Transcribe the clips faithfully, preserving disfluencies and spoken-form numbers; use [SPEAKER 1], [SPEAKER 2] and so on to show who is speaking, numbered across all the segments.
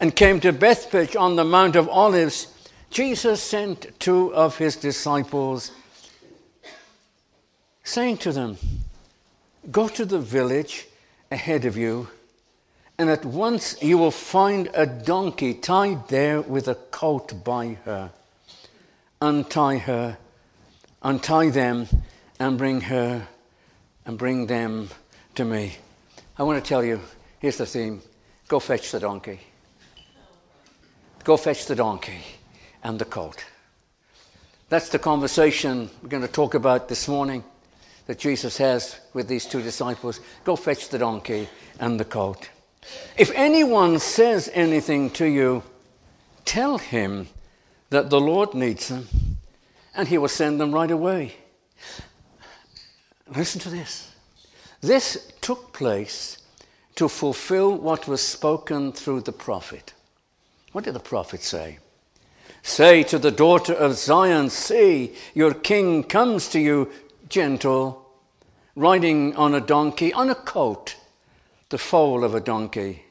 [SPEAKER 1] and came to Bethphage on the Mount of Olives, Jesus sent two of his disciples, saying to them, "Go to the village ahead of you, and at once you will find a donkey tied there with a coat by her. Untie her, untie them, and bring her, and bring them to me." I want to tell you, here's the theme. Go fetch the donkey. Go fetch the donkey and the colt. That's the conversation we're going to talk about this morning that Jesus has with these two disciples. Go fetch the donkey and the colt. If anyone says anything to you, tell him that the Lord needs them, and he will send them right away. Listen to this. This took place to fulfill what was spoken through the prophet. What did the prophet say? "Say to the daughter of Zion, see, your king comes to you, gentle, riding on a donkey, on a colt, the foal of a donkey."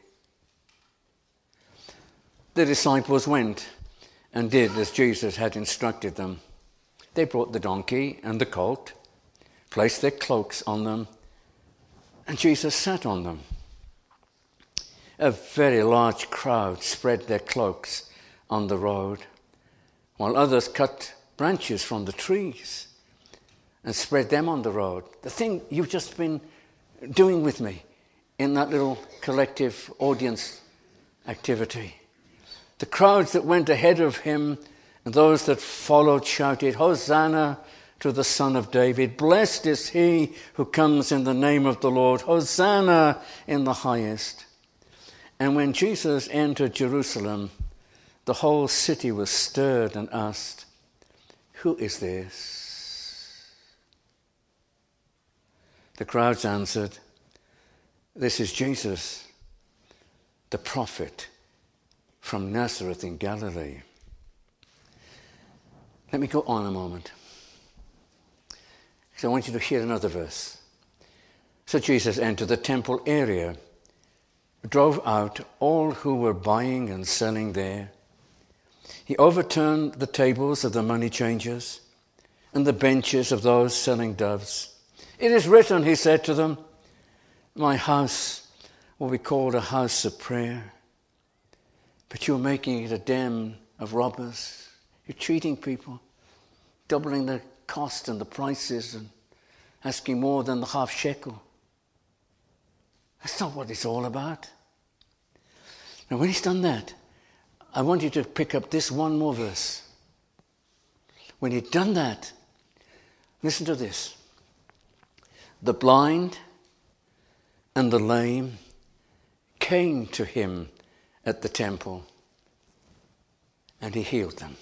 [SPEAKER 1] The disciples went and did as Jesus had instructed them. They brought the donkey and the colt, placed their cloaks on them, and Jesus sat on them. A very large crowd spread their cloaks on the road, while others cut branches from the trees and spread them on the road. The thing you've just been doing with me in that little collective audience activity. The crowds that went ahead of him and those that followed shouted, "Hosanna to the Son of David. Blessed is he who comes in the name of the Lord. Hosanna in the highest." And when Jesus entered Jerusalem, the whole city was stirred and asked, "Who is this?" The crowds answered, "This is Jesus, the prophet from Nazareth in Galilee." Let me go on a moment. So I want you to hear another verse. So Jesus entered the temple area, drove out all who were buying and selling there. He overturned the tables of the money changers and the benches of those selling doves. "It is written," he said to them, "my house will be called a house of prayer, but you're making it a den of robbers." You're cheating people, doubling the cost and the prices and asking more than the half shekel. That's not what it's all about. Now, when he's done that, I want you to pick up this one more verse. When he'd done that, listen to this. The blind and the lame came to him at the temple, and he healed them.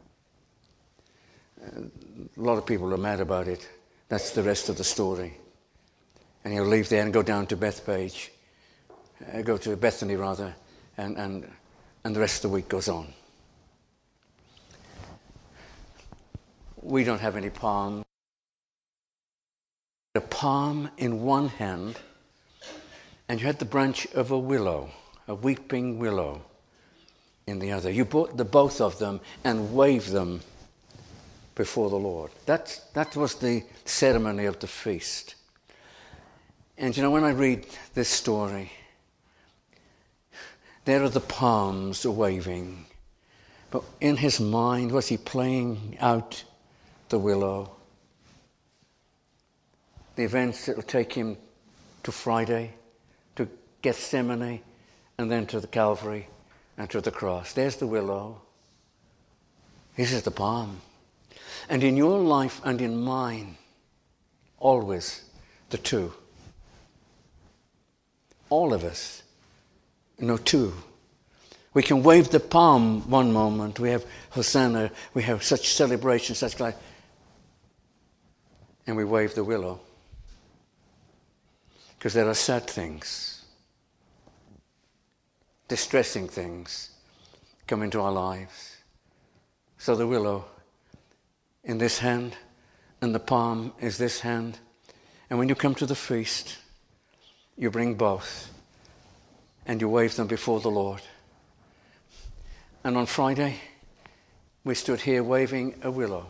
[SPEAKER 1] A lot of people are mad about it. That's the rest of the story. And he'll leave there and go down to Bethphage, uh, go to Bethany rather, and, and, and the rest of the week goes on. We don't have any palm. A palm in one hand, and you had the branch of a willow, a weeping willow, in the other. You brought the both of them and waved them before the Lord. That, that was the ceremony of the feast. And you know, when I read this story, there are the palms waving. But in his mind, was he playing out the willow? The events that will take him to Friday, to Gethsemane, and then to the Calvary and to the cross. There's the willow. This is the palm. And in your life and in mine, always the two. All of us know two. We can wave the palm one moment. We have Hosanna. We have such celebration, such life. And we wave the willow. Because there are sad things, distressing things come into our lives. So the willow in this hand and the palm is this hand. And when you come to the feast, you bring both and you wave them before the Lord. And on Friday, we stood here waving a willow.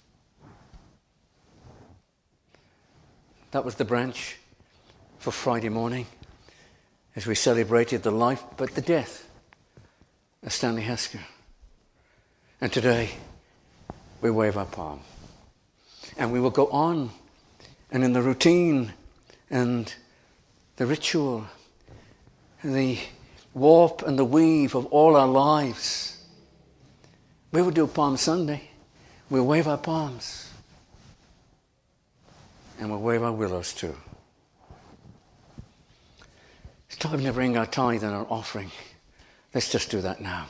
[SPEAKER 1] That was the branch for Friday morning as we celebrated the life but the death of Stanley Hasker. And today, we wave our palm. And we will go on, and in the routine and the ritual, the warp and the weave of all our lives, we will do Palm Sunday. We'll wave our palms. And we'll wave our willows too. It's time to bring our tithe and our offering. Let's just do that now.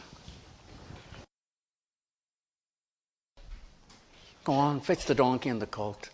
[SPEAKER 1] Go on, fetch the donkey and the colt.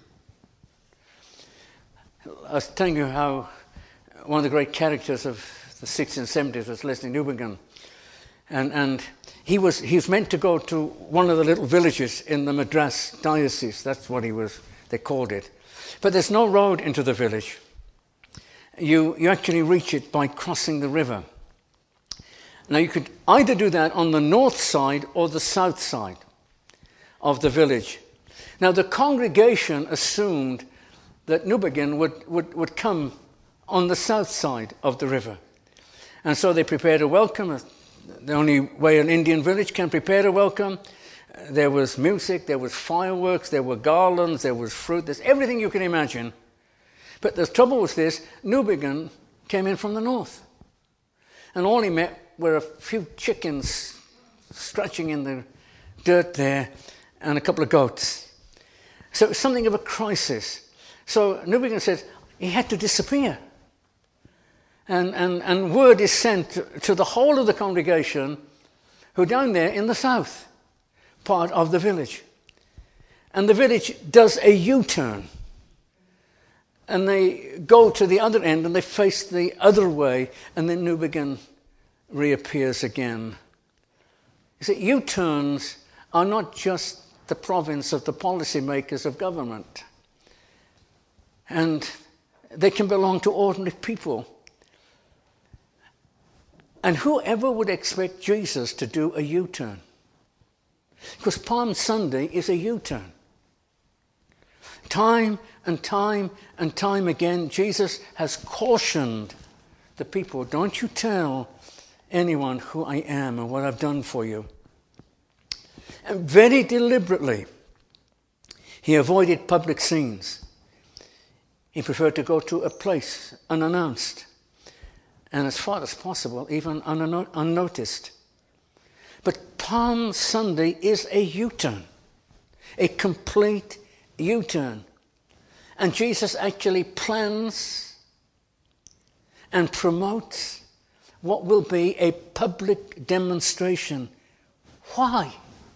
[SPEAKER 1] I was telling you how one of the great characters of the sixties and seventies was Leslie Newbigin. And, and he was he was meant to go to one of the little villages in the Madras diocese. That's what he was, they called it. But there's no road into the village. You, you actually reach it by crossing the river. Now you could either do that on the north side or the south side of the village. Now the congregation assumed that Newbigin would, would, would come on the south side of the river. And so they prepared a welcome, the only way an Indian village can prepare a welcome. There was music, there was fireworks, there were garlands, there was fruit, there's everything you can imagine. But the trouble was this, Newbigin came in from the north. And all he met were a few chickens scratching in the dirt there and a couple of goats. So it was something of a crisis. So Newbigin said he had to disappear. And, and, and word is sent to, to the whole of the congregation who are down there in the south part of the village. And the village does a U-turn. And they go to the other end and they face the other way, and then Newbigin reappears again. You see, U-turns are not just the province of the policymakers of government. And they can belong to ordinary people. And whoever would expect Jesus to do a U-turn? Because Palm Sunday is a U-turn. Time and time and time again, Jesus has cautioned the people, don't you tell anyone who I am and what I've done for you. And very deliberately, he avoided public scenes. He preferred to go to a place unannounced and as far as possible, even unno- unnoticed. But Palm Sunday is a U-turn, a complete U-turn. And Jesus actually plans and promotes what will be a public demonstration. Why?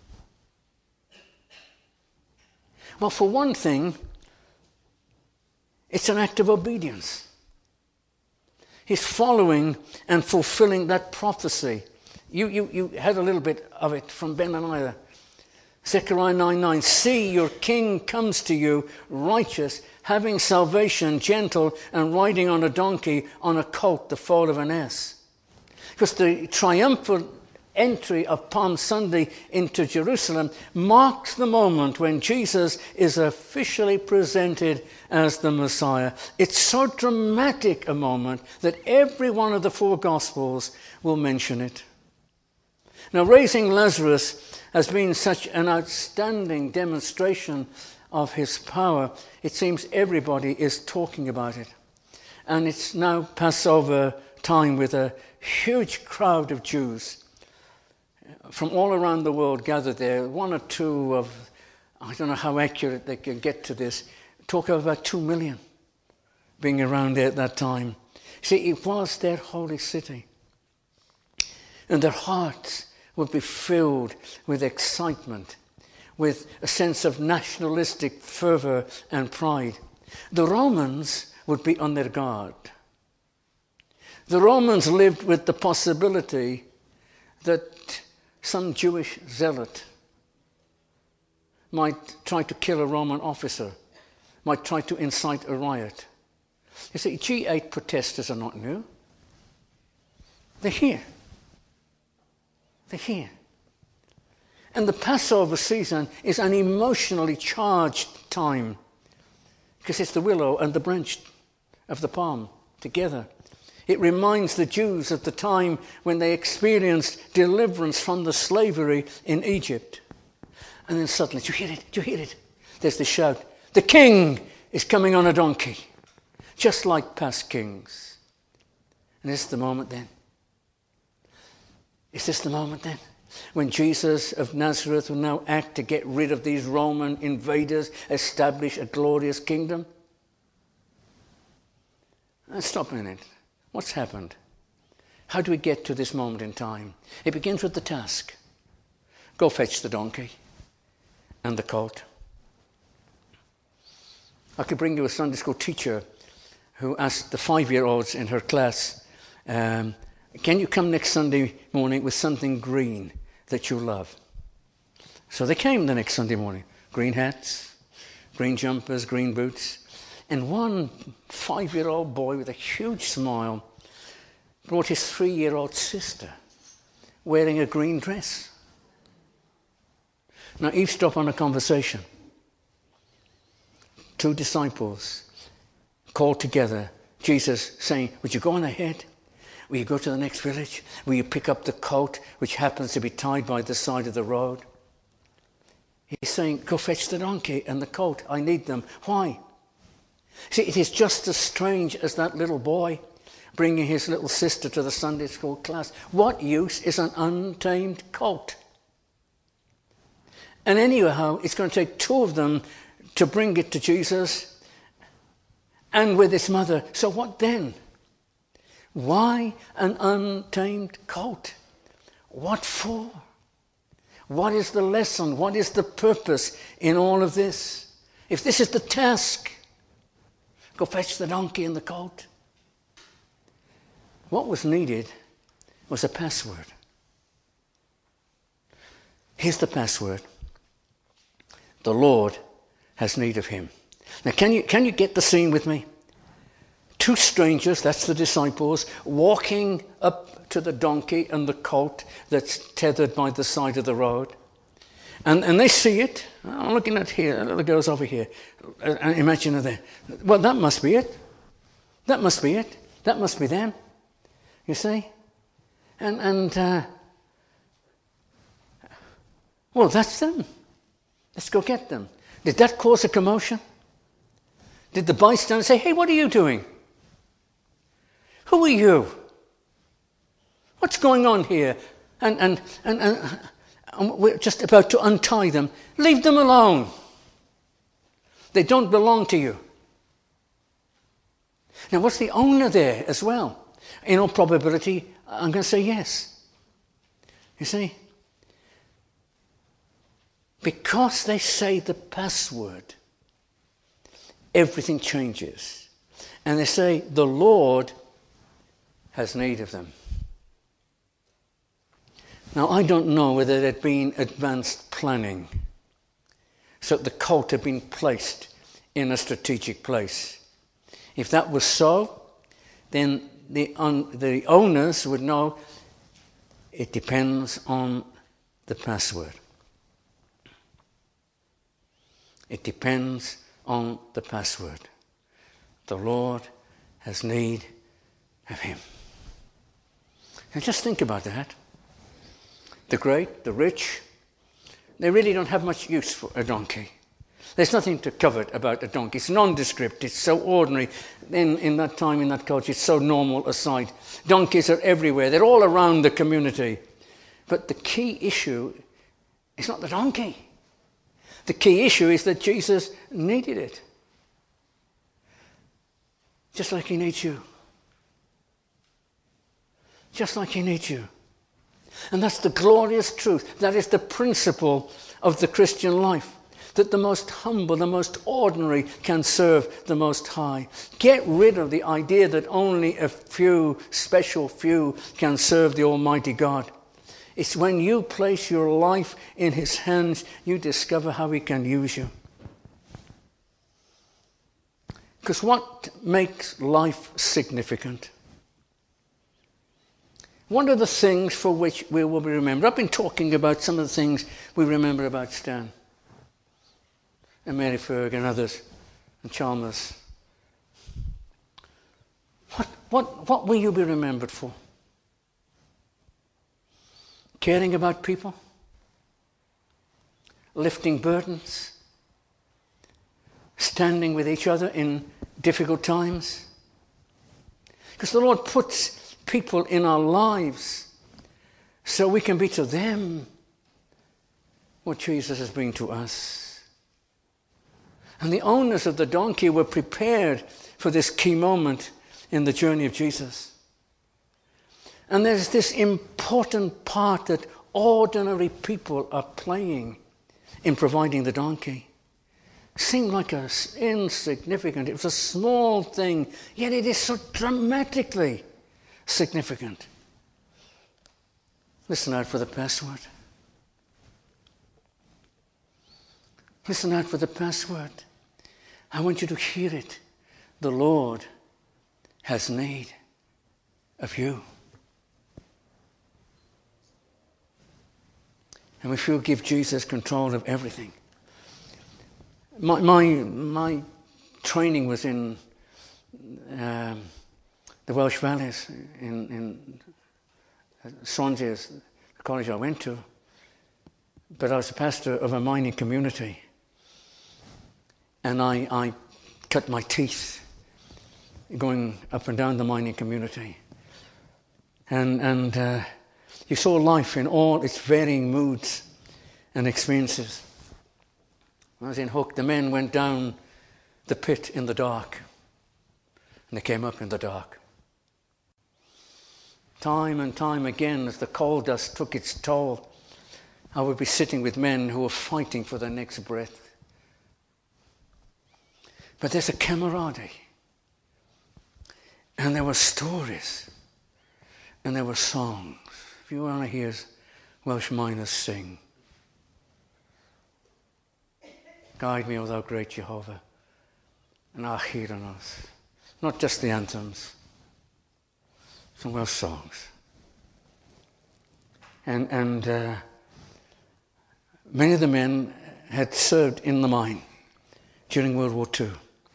[SPEAKER 1] Well, for one thing, it's an act of obedience. He's following and fulfilling that prophecy. You, you, you had a little bit of it from Benaniah. Zechariah nine nine, see, your king comes to you, righteous, having salvation, gentle, and riding on a donkey, on a colt, the foal of an ass. Because the triumphal entry of Palm Sunday into Jerusalem marks the moment when Jesus is officially presented as the Messiah. It's so dramatic a moment that every one of the four Gospels will mention it. Now, raising Lazarus has been such an outstanding demonstration of his power. It seems everybody is talking about it. And it's now Passover time with a huge crowd of Jews from all around the world gathered there. One or two of, I don't know how accurate they can get to this, talk of about two million being around there at that time. See, it was their holy city. And their hearts would be filled with excitement, with a sense of nationalistic fervor and pride. The Romans would be on their guard. The Romans lived with the possibility that some Jewish zealot might try to kill a Roman officer, might try to incite a riot. You see, G eight protesters are not new. They're here. They're here. And the Passover season is an emotionally charged time because it's the willow and the branch of the palm together. It reminds the Jews of the time when they experienced deliverance from the slavery in Egypt. And then suddenly, do you hear it? Do you hear it? There's the shout. The king is coming on a donkey, just like past kings. And is this the moment then? Is this the moment then? When Jesus of Nazareth will now act to get rid of these Roman invaders, establish a glorious kingdom? Let's stop a minute. What's happened? How do we get to this moment in time? It begins with the task. Go fetch the donkey and the colt. I could bring you a Sunday school teacher who asked the five-year-olds in her class, um, can you come next Sunday morning with something green that you love? So they came the next Sunday morning. Green hats, green jumpers, green boots. And one five-year-old boy with a huge smile brought his three-year-old sister wearing a green dress. Now eavesdrop on a conversation. Two disciples called together. Jesus saying, would you go on ahead? Will you go to the next village? Will you pick up the colt which happens to be tied by the side of the road? He's saying, go fetch the donkey and the colt. I need them. Why? See, it is just as strange as that little boy bringing his little sister to the Sunday school class. What use is an untamed colt? And anyhow, it's going to take two of them to bring it to Jesus and with his mother. So what then? Why an untamed colt? What for? What is the lesson? What is the purpose in all of this? If this is the task, go fetch the donkey and the colt. What was needed was a password. Here's the password. The Lord has need of him. Now, can you, can you get the scene with me? Two strangers, that's the disciples, walking up to the donkey and the colt that's tethered by the side of the road. And, and they see it. I'm looking at here, the little girl's over here. And imagine her there. Well, that must be it. That must be it. That must be them. You see? And, and uh, well, that's them. Let's go get them. Did that cause a commotion? Did the bystanders say, hey, what are you doing? Who are you? What's going on here? And, and, and, and, and we're just about to untie them. Leave them alone. They don't belong to you. Now, was the owner there as well? In all probability, I'm going to say yes. You see? Because they say the password, everything changes. And they say, the Lord has need of them. Now, I don't know whether there had been advanced planning so that the colt had been placed in a strategic place. If that was so, then the, on, the owners would know it depends on the password. It depends on the password. The Lord has need of him. And just think about that. The great, the rich, they really don't have much use for a donkey. There's nothing to covet about a donkey. It's nondescript. It's so ordinary. In, in that time, in that culture, it's so normal a sight. Donkeys are everywhere. They're all around the community. But the key issue is not the donkey. The key issue is that Jesus needed it. Just like he needs you. Just like he needs you. And that's the glorious truth. That is the principle of the Christian life. That the most humble, the most ordinary can serve the Most High. Get rid of the idea that only a few, special few, can serve the Almighty God. It's when you place your life in his hands, you discover how he can use you. Because what makes life significant? What are the things for which we will be remembered? I've been talking about some of the things we remember about Stan and Mary Ferg and others and Chalmers. What, what, what will you be remembered for? Caring about people? Lifting burdens? Standing with each other in difficult times? Because the Lord puts people in our lives so we can be to them what Jesus has been to us. And the owners of the donkey were prepared for this key moment in the journey of Jesus. And there's this important part that ordinary people are playing in providing the donkey. Seemed like a insignificant, it was a small thing, yet it is so dramatically significant. Listen out for the password. Listen out for the password. I want you to hear it. The Lord has need of you. And if you give Jesus control of everything. My my, my training was in um, the Welsh Valleys, in, in Swansea, the college I went to. But I was a pastor of a mining community. And I, I cut my teeth going up and down the mining community. And, and uh, you saw life in all its varying moods and experiences. When I was in Hook, the men went down the pit in the dark, and they came up in the dark. Time and time again, as the coal dust took its toll, I would be sitting with men who were fighting for their next breath. But there's a camaraderie, and there were stories, and there were songs. If you want to hear Welsh miners sing, guide me, O thou great Jehovah, and our hear on us. Not just the anthems, some Welsh songs. And, and uh, many of the men had served in the mine during World War Two.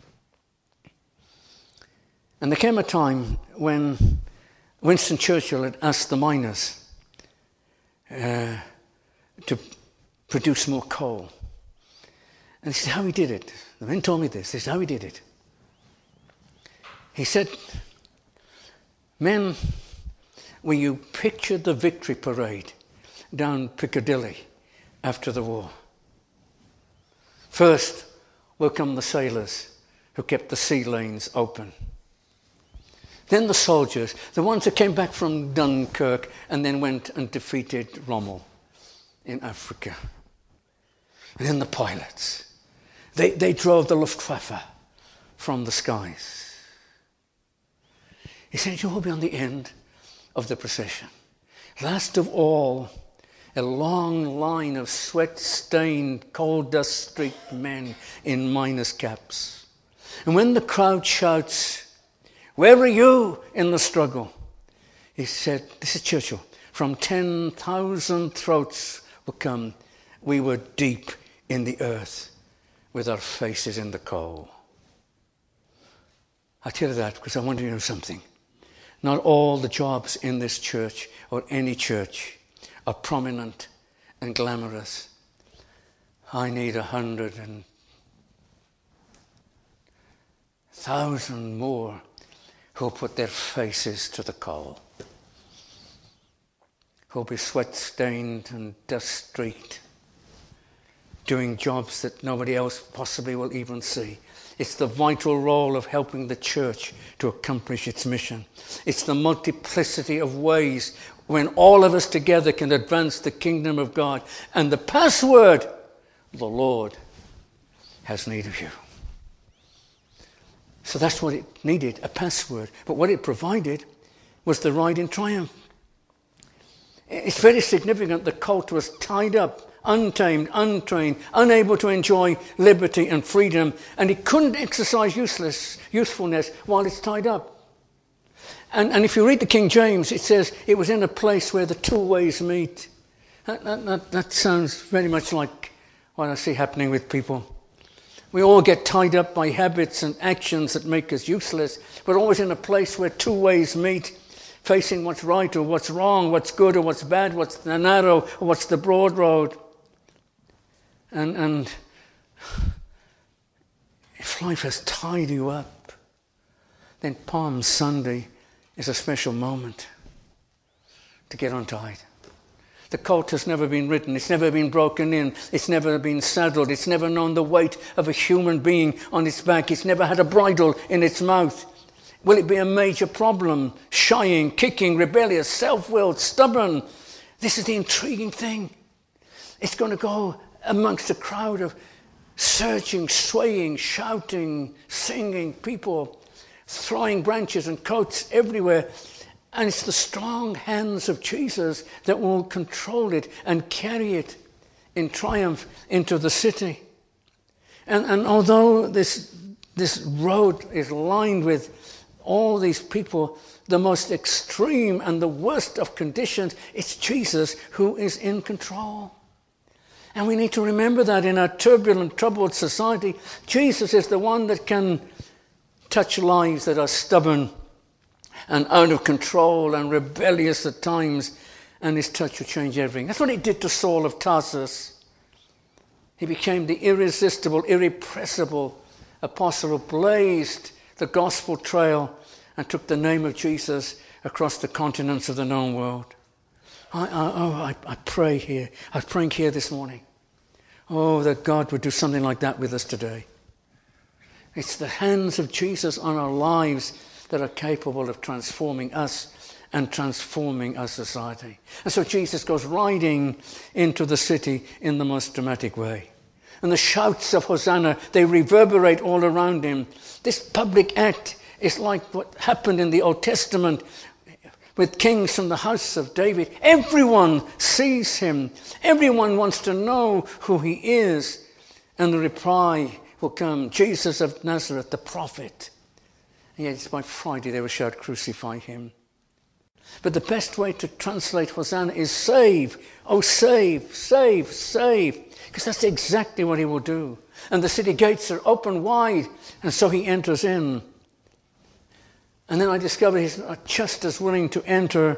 [SPEAKER 1] And there came a time when Winston Churchill had asked the miners uh, to produce more coal. And this is how he did it. The men told me this. This is how he did it. He said, men, when you picture the victory parade down Piccadilly after the war, first will come the sailors who kept the sea lanes open. Then the soldiers, the ones who came back from Dunkirk and then went and defeated Rommel in Africa. And then the pilots. They, they drove the Luftwaffe from the skies. He said, you will be on the end of the procession. Last of all, a long line of sweat-stained, coal-dust-streaked men in miners' caps. And when the crowd shouts, where are you in the struggle? He said, this is Churchill, from ten thousand throats will come. We were deep in the earth with our faces in the coal. I tell you that because I want you to know something. Not all the jobs in this church or any church are prominent and glamorous. I need a hundred and thousand more who'll put their faces to the coal, who'll be sweat-stained and dust-streaked, doing jobs that nobody else possibly will even see. It's the vital role of helping the church to accomplish its mission. It's the multiplicity of ways when all of us together can advance the kingdom of God. And the password, the Lord has need of you. So that's what it needed, a password. But what it provided was the ride in triumph. It's very significant the colt was tied up, untamed, untrained, unable to enjoy liberty and freedom, and he couldn't exercise useless usefulness while it's tied up. And, and if you read the King James, it says it was in a place where the two ways meet. That, that, that, that sounds very much like what I see happening with people. We all get tied up by habits and actions that make us useless. We're always in a place where two ways meet, facing what's right or what's wrong, what's good or what's bad, what's the narrow or what's the broad road. And, and if life has tied you up, then Palm Sunday is a special moment to get untied. The coat has never been written, it's never been broken in, it's never been saddled, it's never known the weight of a human being on its back, it's never had a bridle in its mouth. Will it be a major problem? Shying, kicking, rebellious, self-willed, stubborn. This is the intriguing thing. It's going to go amongst a crowd of surging, swaying, shouting, singing people, throwing branches and coats everywhere. And it's the strong hands of Jesus that will control it and carry it in triumph into the city. And, and although this, this road is lined with all these people, the most extreme and the worst of conditions, it's Jesus who is in control. And we need to remember that in our turbulent, troubled society, Jesus is the one that can touch lives that are stubborn and out of control and rebellious at times, and his touch will change everything. That's what he did to Saul of Tarsus. He became the irresistible, irrepressible apostle who blazed the gospel trail and took the name of Jesus across the continents of the known world. I, I, oh, I, I pray here, I'm praying here this morning, oh, that God would do something like that with us today. It's the hands of Jesus on our lives that are capable of transforming us and transforming our society. And so Jesus goes riding into the city in the most dramatic way. And the shouts of Hosanna, they reverberate all around him. This public act is like what happened in the Old Testament with kings from the house of David. Everyone sees him. Everyone wants to know who he is. And the reply will come, Jesus of Nazareth, the prophet. And yet it's by Friday they will shout, crucify him. But the best way to translate Hosanna is save. Oh, save, save, save. Because that's exactly what he will do. And the city gates are open wide. And so he enters in. And then I discover he's not just as willing to enter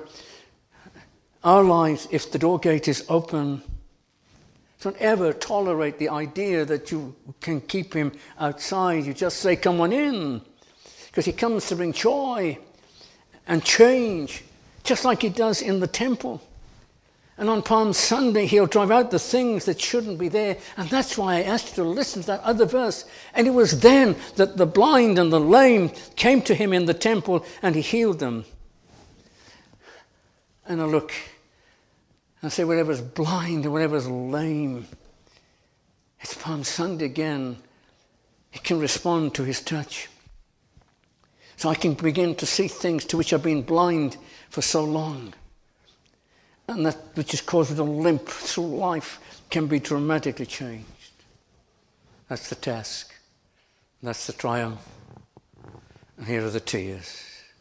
[SPEAKER 1] our lives if the door gate is open. Don't ever tolerate the idea that you can keep him outside. You just say, come on in. Because he comes to bring joy and change, just like he does in the temple. And on Palm Sunday, he'll drive out the things that shouldn't be there. And that's why I asked you to listen to that other verse. And it was then that the blind and the lame came to him in the temple and he healed them. And I look and say, whatever's blind and whatever's lame, it's Palm Sunday again. It can respond to his touch. So I can begin to see things to which I've been blind for so long. And that which is caused with a limp through life can be dramatically changed. That's the task. That's the triumph. And here are the tears.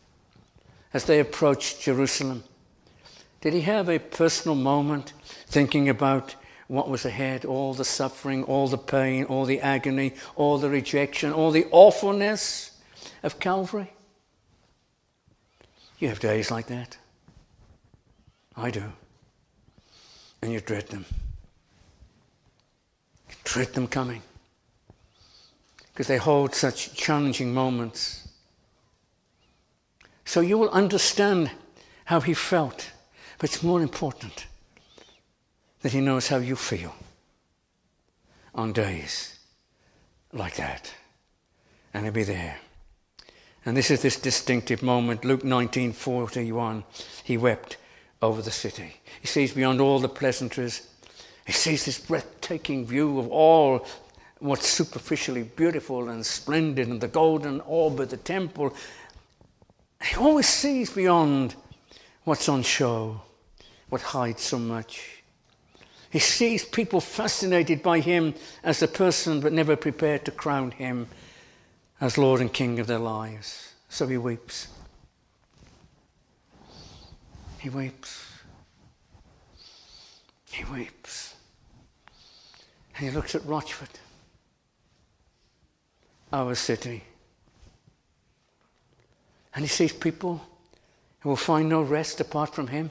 [SPEAKER 1] As they approached Jerusalem, did he have a personal moment thinking about what was ahead, all the suffering, all the pain, all the agony, all the rejection, all the awfulness of Calvary? You have days like that. I do. And you dread them. You dread them coming. Because they hold such challenging moments. So you will understand how he felt. But it's more important that he knows how you feel on days like that. And he'll be there. And this is this distinctive moment. Luke nineteen forty-one. He wept over the city. He sees beyond all the pleasantries. He sees this breathtaking view of all what's superficially beautiful and splendid, and the golden orb of the temple. He always sees beyond what's on show, what hides so much. He sees people fascinated by him as a person, but never prepared to crown him as Lord and King of their lives. So he weeps. He weeps. He weeps. And he looks at Rochford, our city. And he sees people who will find no rest apart from him.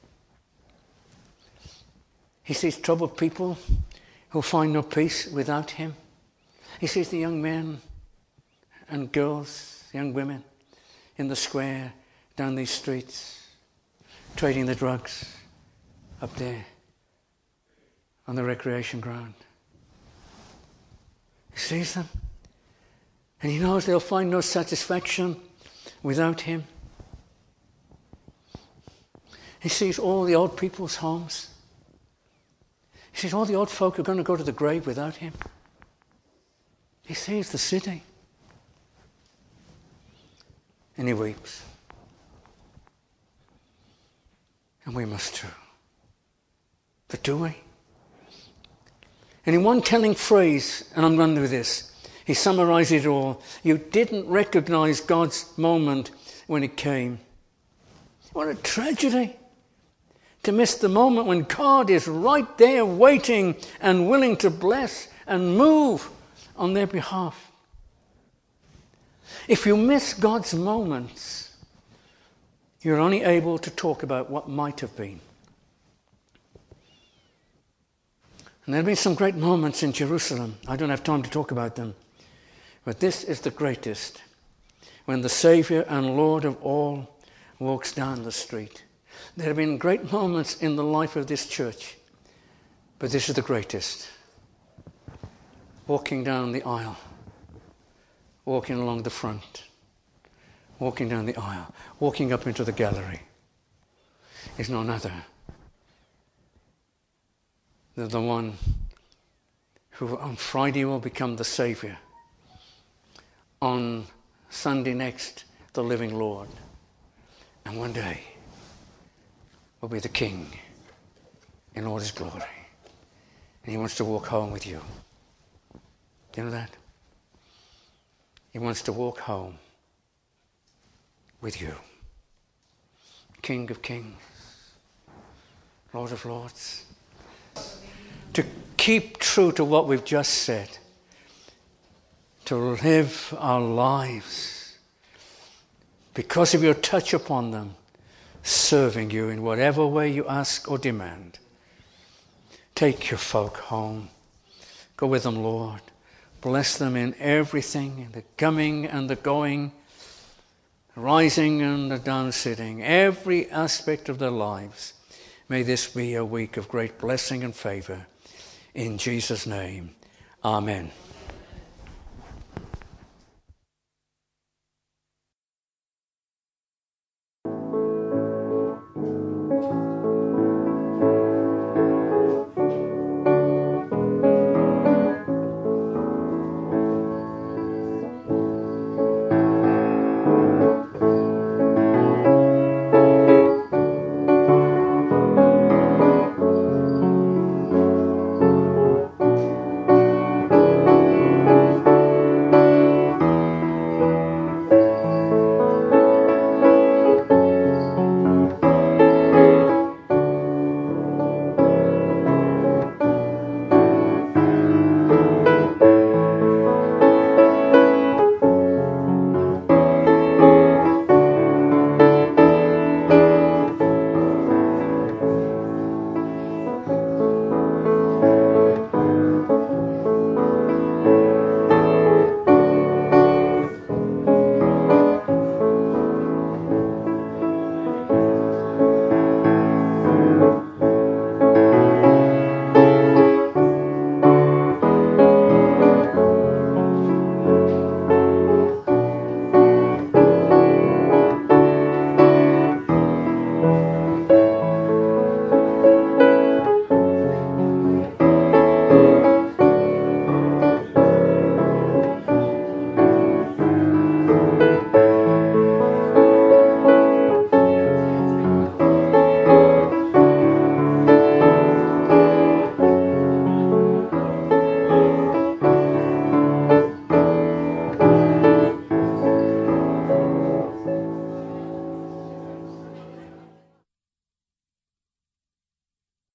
[SPEAKER 1] He sees troubled people who will find no peace without him. He sees the young men and girls, young women, in the square, down these streets, trading the drugs up there on the recreation ground. He sees them, and he knows they'll find no satisfaction without him. He sees all the old people's homes. He sees all the old folk are going to go to the grave without him. He sees the city. And he weeps. And we must too. But do we? And in one telling phrase, and I'm running with this, he summarizes it all. You didn't recognize God's moment when it came. What a tragedy to miss the moment when God is right there waiting and willing to bless and move on their behalf. If you miss God's moments, you're only able to talk about what might have been. And there have been some great moments in Jerusalem. I don't have time to talk about them. But this is the greatest, when the Saviour and Lord of all walks down the street. There have been great moments in the life of this church, but this is the greatest. Walking down the aisle, walking along the front, walking down the aisle, walking up into the gallery is none other than the one who on Friday will become the Saviour, on Sunday next the living Lord, and one day will be the King in all his glory. And he wants to walk home with you. Do you know that? He wants to walk home with you. King of kings, Lord of lords. To keep true to what we've just said. To live our lives because of your touch upon them, serving you in whatever way you ask or demand. Take your folk home. Go with them, Lord. Bless them in everything, the coming and the going, the rising and the down sitting, every aspect of their lives. May this be a week of great blessing and favour. In Jesus' name, amen.